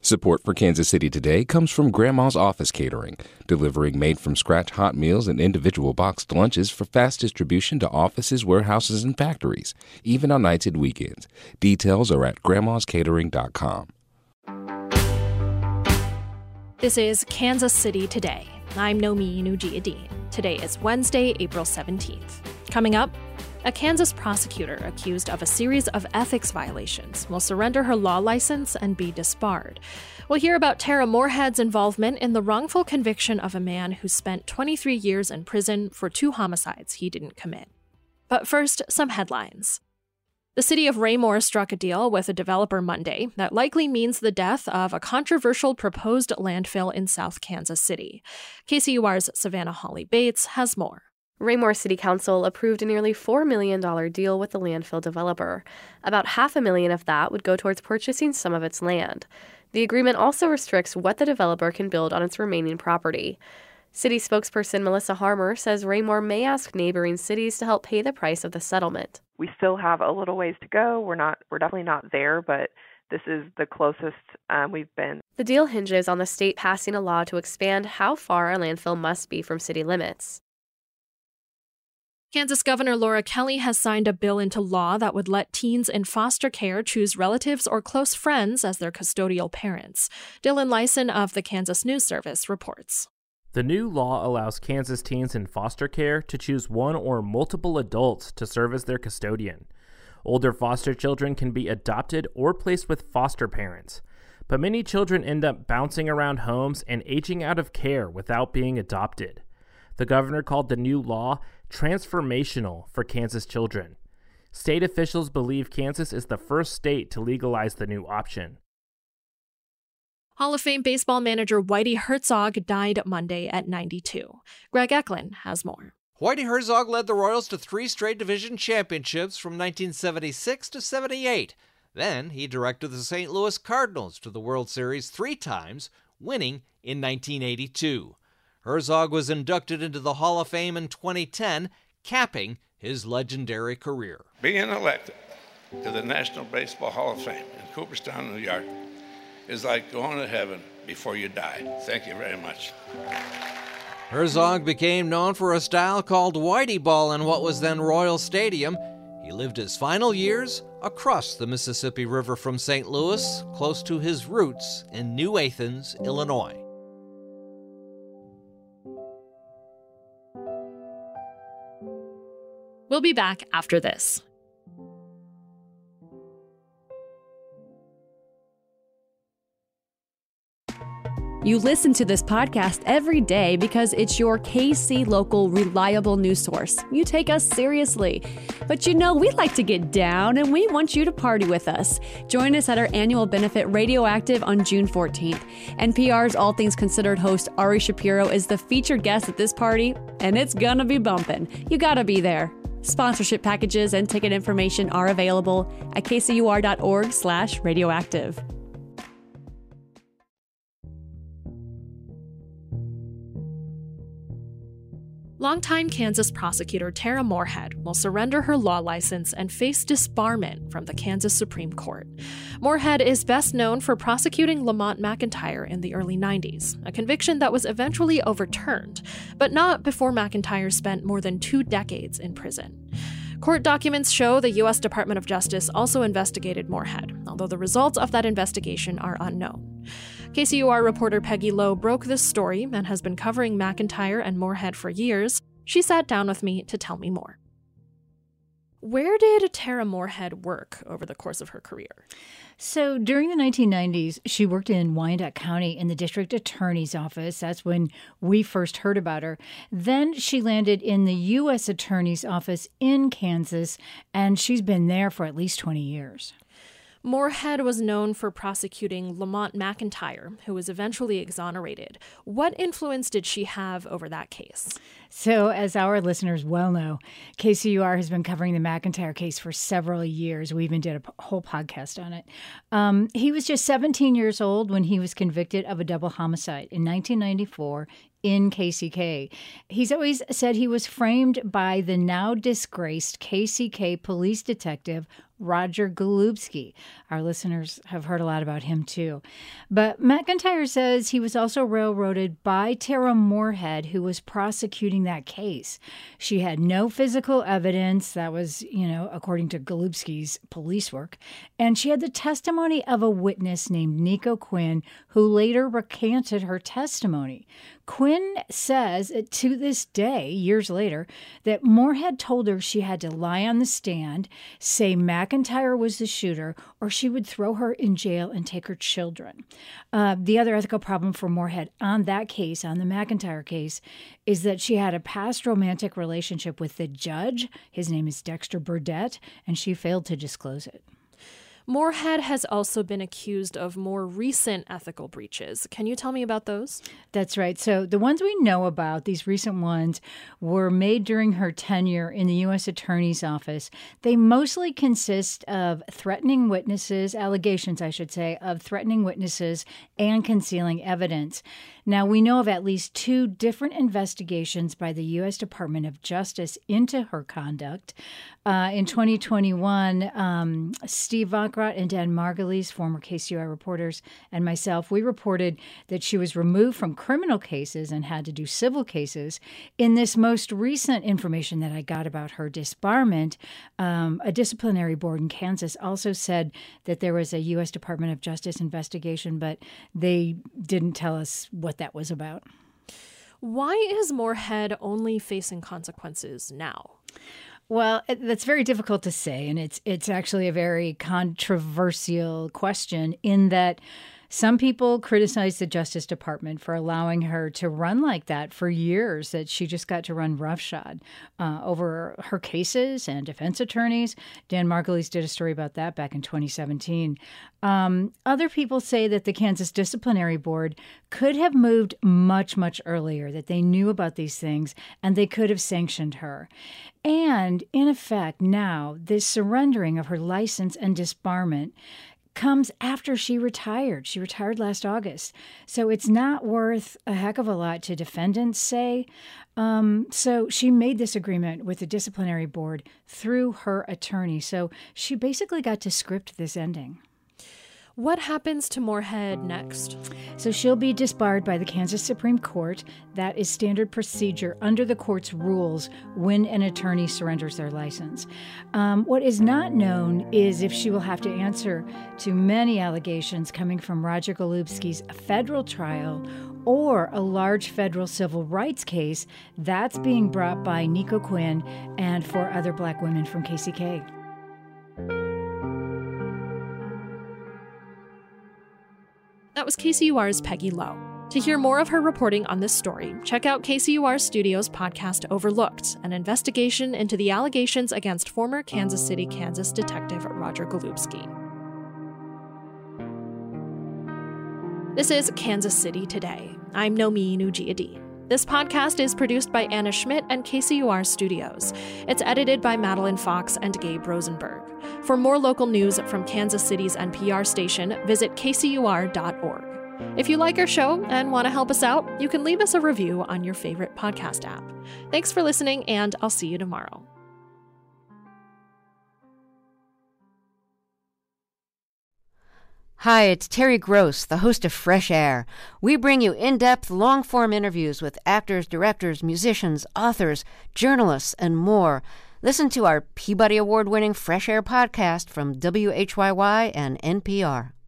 Support for Kansas City Today comes from Grandma's Office Catering, delivering made-from-scratch hot meals and individual boxed lunches for fast distribution to offices, warehouses, and factories, even on nights and weekends. Details are at grandmascatering.com. This is Kansas City Today. I'm Nomi Nujiadeen. Today is Wednesday, April 17th. Coming up, a Kansas prosecutor accused of a series of ethics violations will surrender her law license and be disbarred. We'll hear about Tara Moorhead's involvement in the wrongful conviction of a man who spent 23 years in prison for 2 homicides he didn't commit. But first, some headlines. The city of Raymore struck a deal with a developer Monday that likely means the death of a controversial proposed landfill in South Kansas City. KCUR's Savannah Hawley-Bates has more. Raymore City Council approved a nearly $4 million deal with the landfill developer. About $500,000 of that would go towards purchasing some of its land. The agreement also restricts what the developer can build on its remaining property. City spokesperson Melissa Harmer says Raymore may ask neighboring cities to help pay the price of the settlement. We still have a little ways to go. We're definitely not there, but this is the closest we've been. The deal hinges on the state passing a law to expand how far a landfill must be from city limits. Kansas Governor Laura Kelly has signed a bill into law that would let teens in foster care choose relatives or close friends as their custodial parents. Dylan Lyson of the Kansas News Service reports. The new law allows Kansas teens in foster care to choose one or multiple adults to serve as their custodian. Older foster children can be adopted or placed with foster parents, but many children end up bouncing around homes and aging out of care without being adopted. The governor called the new law transformational for Kansas children. State officials believe Kansas is the first state to legalize the new option. Hall of Fame baseball manager Whitey Herzog died Monday at 92. Greg Eklund has more. Whitey Herzog led the Royals to 3 straight division championships from 1976 to 78. Then he directed the St. Louis Cardinals to the World Series 3 times, winning in 1982. Herzog was inducted into the Hall of Fame in 2010, capping his legendary career. Being elected to the National Baseball Hall of Fame in Cooperstown, New York, is like going to heaven before you die. Thank you very much. Herzog became known for a style called Whitey Ball in what was then Royal Stadium. He lived his final years across the Mississippi River from St. Louis, close to his roots in New Athens, Illinois. We'll be back after this. You listen to this podcast every day because it's your KC local reliable news source. You take us seriously. But you know, we like to get down and we want you to party with us. Join us at our annual benefit Radioactive on June 14th. NPR's All Things Considered host Ari Shapiro is the featured guest at this party, and it's gonna be bumping. You gotta be there. Sponsorship packages and ticket information are available at kcur.org/radioactive. Longtime Kansas prosecutor Tara Moorhead will surrender her law license and face disbarment from the Kansas Supreme Court. Moorhead is best known for prosecuting Lamont McIntyre in the early 90s, a conviction that was eventually overturned, but not before McIntyre spent more than 2 decades in prison. Court documents show the U.S. Department of Justice also investigated Moorhead, although the results of that investigation are unknown. KCUR reporter Peggy Lowe broke this story and has been covering McIntyre and Moorhead for years. She sat down with me to tell me more. Where did Tara Moorhead work over the course of her career? So during the 1990s, she worked in Wyandotte County in the district attorney's office. That's when we first heard about her. Then she landed in the U.S. attorney's office in Kansas, and she's been there for at least 20 years. Moorhead was known for prosecuting Lamont McIntyre, who was eventually exonerated. What influence did she have over that case? So, as our listeners well know, KCUR has been covering the McIntyre case for several years. We even did a whole podcast on it. He was just 17 years old when he was convicted of a double homicide in 1994 in KCK. He's always said he was framed by the now disgraced KCK police detective Roger Golubski. Our listeners have heard a lot about him, too. But McIntyre says he was also railroaded by Tara Moorhead, who was prosecuting that case. She had no physical evidence. That was, according to Golubski's police work. And she had the testimony of a witness named Nico Quinn, who later recanted her testimony. Quinn says to this day, years later, that Moorhead told her she had to lie on the stand, say McIntyre was the shooter, or she would throw her in jail and take her children. The other ethical problem for Moorhead on that case, on the McIntyre case, is that she had a past romantic relationship with the judge. His name is Dexter Burdett, and she failed to disclose it. Moorhead has also been accused of more recent ethical breaches. Can you tell me about those? That's right. So the ones we know about, these recent ones, were made during her tenure in the U.S. Attorney's Office. They mostly consist of threatening witnesses, allegations, I should say, of threatening witnesses and concealing evidence. Now, we know of at least 2 different investigations by the U.S. Department of Justice into her conduct. In 2021, Steve Vockrodt and Dan Margulies, former KCUR reporters, and myself, we reported that she was removed from criminal cases and had to do civil cases. In this most recent information that I got about her disbarment, a disciplinary board in Kansas also said that there was a U.S. Department of Justice investigation, but they didn't tell us what that was about. Why is Moorhead only facing consequences now? Well, that's very difficult to say, and it's actually a very controversial question in that some people criticize the Justice Department for allowing her to run like that for years, that she just got to run roughshod over her cases and defense attorneys. Dan Margulies did a story about that back in 2017. Other people say that the Kansas Disciplinary Board could have moved much, much earlier, that they knew about these things and they could have sanctioned her. And in effect, now, this surrendering of her license and disbarment comes after she retired. She retired last August. So it's not worth a heck of a lot to defendants say. So she made this agreement with the disciplinary board through her attorney. So she basically got to script this ending. What happens to Moorhead next? So she'll be disbarred by the Kansas Supreme Court. That is standard procedure under the court's rules when an attorney surrenders their license. What is not known is if she will have to answer to many allegations coming from Roger Golubski's federal trial or a large federal civil rights case that's being brought by Nico Quinn and 4 other Black women from KCK. That was KCUR's Peggy Lowe. To hear more of her reporting on this story, check out KCUR Studios' podcast Overlooked, an investigation into the allegations against former Kansas City, Kansas detective Roger Golubski. This is Kansas City Today. I'm Nomin Ujiyedi. This podcast is produced by Anna Schmidt and KCUR Studios. It's edited by Madeline Fox and Gabe Rosenberg. For more local news from Kansas City's NPR station, visit kcur.org. If you like our show and want to help us out, you can leave us a review on your favorite podcast app. Thanks for listening, and I'll see you tomorrow. Hi, it's Terry Gross, the host of Fresh Air. We bring you in-depth, long-form interviews with actors, directors, musicians, authors, journalists, and more. Listen to our Peabody Award-winning Fresh Air podcast from WHYY and NPR.